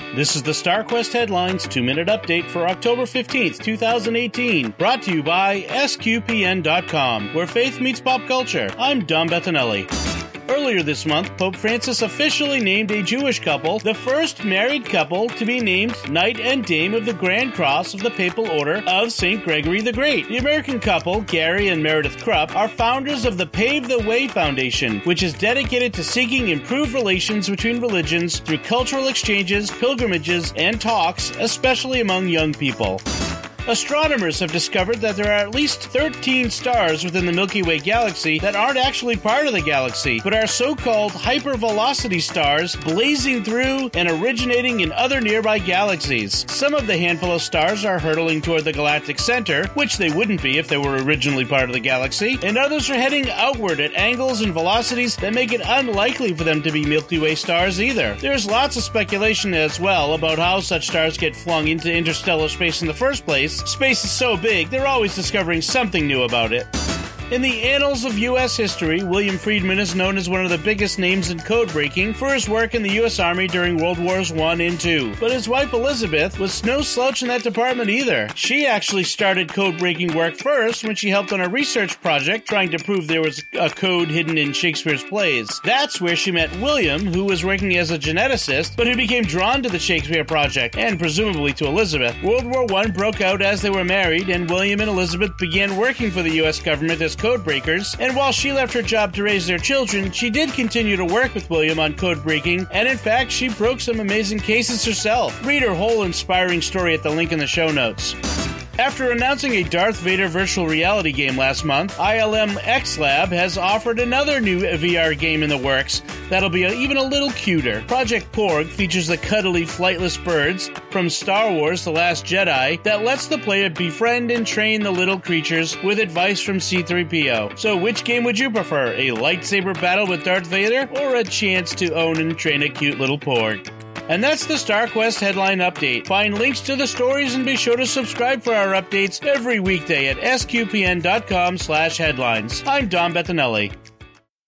This is the StarQuest Headlines 2-minute update for October 15th, 2018, brought to you by SQPN.com, where faith meets pop culture. I'm Dom Bettinelli. Earlier this month, Pope Francis officially named a Jewish couple the first married couple to be named Knight and Dame of the Grand Cross of the Papal Order of St. Gregory the Great. The American couple, Gary and Meredith Krupp, are founders of the Pave the Way Foundation, which is dedicated to seeking improved relations between religions through cultural exchanges, pilgrimages, and talks, especially among young people. Astronomers have discovered that there are at least 13 stars within the Milky Way galaxy that aren't actually part of the galaxy, but are so-called hypervelocity stars blazing through and originating in other nearby galaxies. Some of the handful of stars are hurtling toward the galactic center, which they wouldn't be if they were originally part of the galaxy, and others are heading outward at angles and velocities that make it unlikely for them to be Milky Way stars either. There's lots of speculation as well about how such stars get flung into interstellar space in the first place. Space is so big, they're always discovering something new about it. In the annals of U.S. history, William Friedman is known as one of the biggest names in code breaking for his work in the U.S. Army during World Wars I and II. But his wife Elizabeth was no slouch in that department either. She actually started code breaking work first when she helped on a research project trying to prove there was a code hidden in Shakespeare's plays. That's where she met William, who was working as a geneticist, but who became drawn to the Shakespeare project, and presumably to Elizabeth. World War I broke out as they were married, and William and Elizabeth began working for the U.S. government as code breakers, and while she left her job to raise their children, she did continue to work with William on code breaking, and in fact, she broke some amazing cases herself. Read her whole inspiring story at the link in the show notes. After announcing a Darth Vader virtual reality game last month, ILM X Lab has offered another new VR game in the works that'll be even a little cuter. Project Porg features the cuddly, flightless birds from Star Wars The Last Jedi that lets the player befriend and train the little creatures with advice from C-3PO. So which game would you prefer, a lightsaber battle with Darth Vader, or a chance to own and train a cute little Porg? And that's the StarQuest Headline Update. Find links to the stories and be sure to subscribe for our updates every weekday at sqpn.com/headlines. I'm Dom Bettinelli.